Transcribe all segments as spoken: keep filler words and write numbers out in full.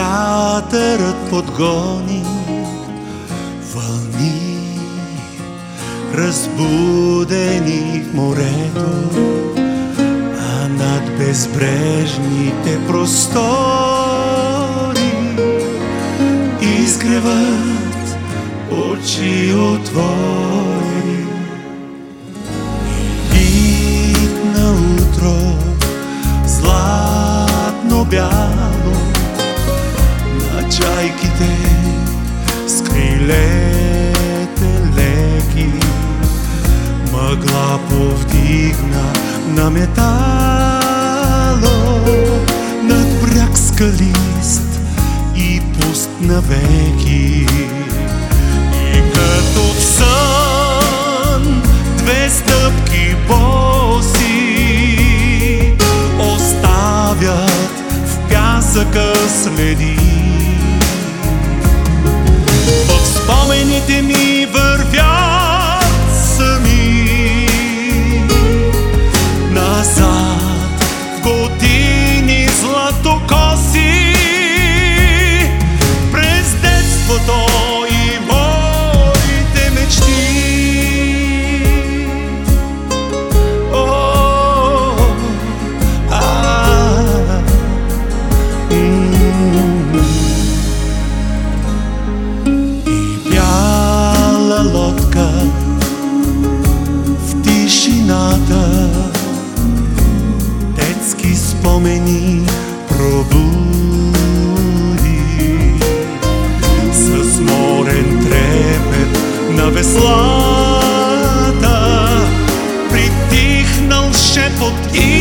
Вятърът подгони вълни, разбудени в морето, а над безбрежните простори изгреват очи отвори. Вид на утро златно-бяло на чайките с крилете леки, мъгла повдигна на метало над бряг скалист и пуст навеки. И като в сън две стъпки боси оставят в пясъка следи. В спомените ми вървят сами назад в години златокоси, през детството и моите мечти. О, а, и бяла лодка в тишината детски спомени пробуди, с морен трепет на веслата, притихнал шепот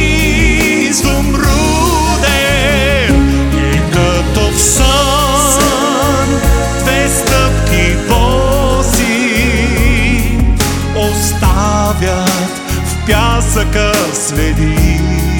изумруден. И като в сън две стъпки боси оставят в пясъка следи.